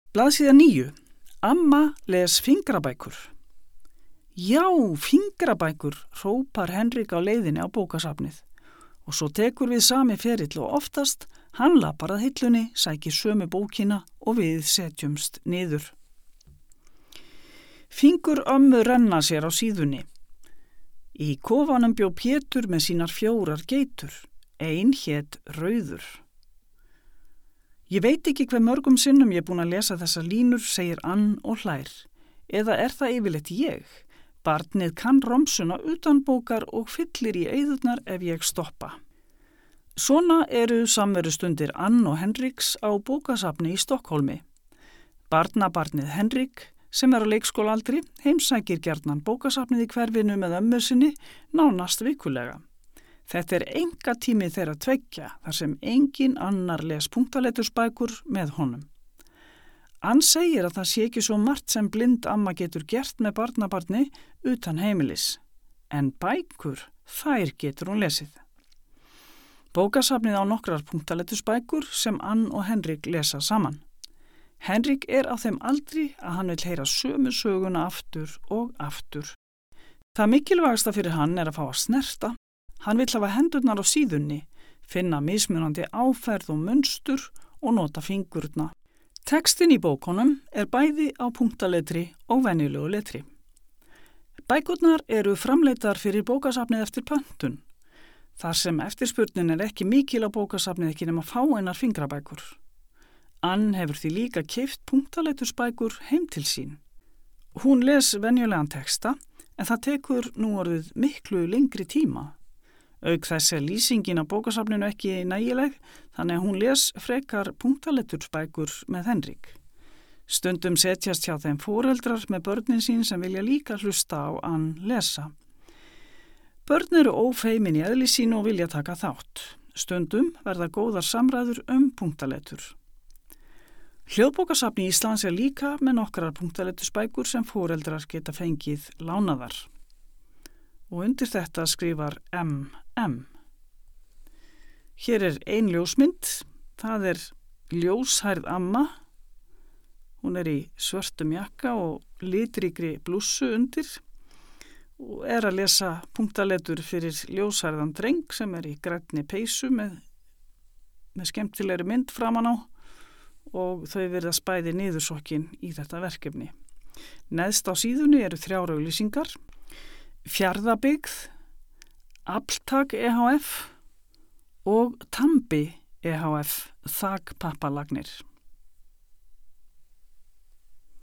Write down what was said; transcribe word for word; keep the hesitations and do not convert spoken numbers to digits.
Blaðsíða níu. Amma les fingrabækur. Já, fingrabækur, hrópar Henrik á leiðinni á bókasafnið. Og svo tekur við sami ferill og oftast, hann lapar að hillunni, sækir sömu bókina og við setjumst niður. Fingur ömmu renna sér á síðunni. Í kofanum bjó Pétur með sínar fjórar geitur. Ein hét Rauður. Ég veit ekki hve mörgum sinnum ég er búin að lesa þessar línur, segir Ann og hlær. Eða er það yfirleitt ég? Barnið kann romsuna utan bókar og fyllir í eyðurnar ef ég stoppa. Svona eru samverustundir Ann og Henriks á bókasafni í Stokkólmi. Barnabarnið Henrik, sem er á leikskólaaldri, heimsækir gjarnan bókasafnið í hverfinu með ömmu sinni nánast vikulega. Þetta er enga tími þeirra tveggja þar sem engin annar les punktaletursbækur með honum. Ann segir að það sé ekki svo margt sem blind amma getur gert með barnabarni utan heimilis, en bækur, þær getur hún lesið. Bókasafnið á nokkrar punktaletursbækur sem Ann og Henrik lesa saman. Henrik er á þeim aldri að hann vil heyra sömu söguna aftur og aftur. Það mikilvægasta fyrir hann er að fá að snerta. Hann vill hafa hendurnar á síðunni, finna mismunandi áferð og munstur og nota fingurna. Textin í bókunum er bæði á punktaletri og venjulegu letri. Bækurnar eru framleitar fyrir bókasafnið eftir pöntun. Þar sem eftirspurnin er ekki mikil á bókasafnið ekki nema fáeinar fingrabækur. Ann hefur því líka keypt punktaletursbækur heim til sín. Hún les venjulegan texta en það tekur nú orðið miklu lengri tíma. Auk þess er lýsingin á bókasafninu ekki nægileg, þannig að hún les frekar punktaletursbækur með Henrik. Stundum setjast hjá þeim foreldrar með börnin sín sem vilja líka hlusta á Ann lesa. Börn eru ófeimin í eðli sínu og vilja taka þátt. Stundum verða góðar samræður um punktaletur. Hljóðbókasafni Íslands er líka með nokkrar punktaletursbækur sem foreldrar geta fengið lánaðar. Og undir þetta skrifar M M. Hér er ein ljósmynd, það er ljóshærð amma. Hún er í svörtum jakka og litríkri blússu undir og er að lesa punktaletur fyrir ljóshærðan dreng sem er í grænni peysu með, með skemmtilegri mynd framan á og þau virðast bæði niðursokkin í þetta verkefni. Neðst á síðunni eru þrjár auglýsingar. Fjarðabyggð, Afltak E H F og Tambi E H F, þakpappalagnir.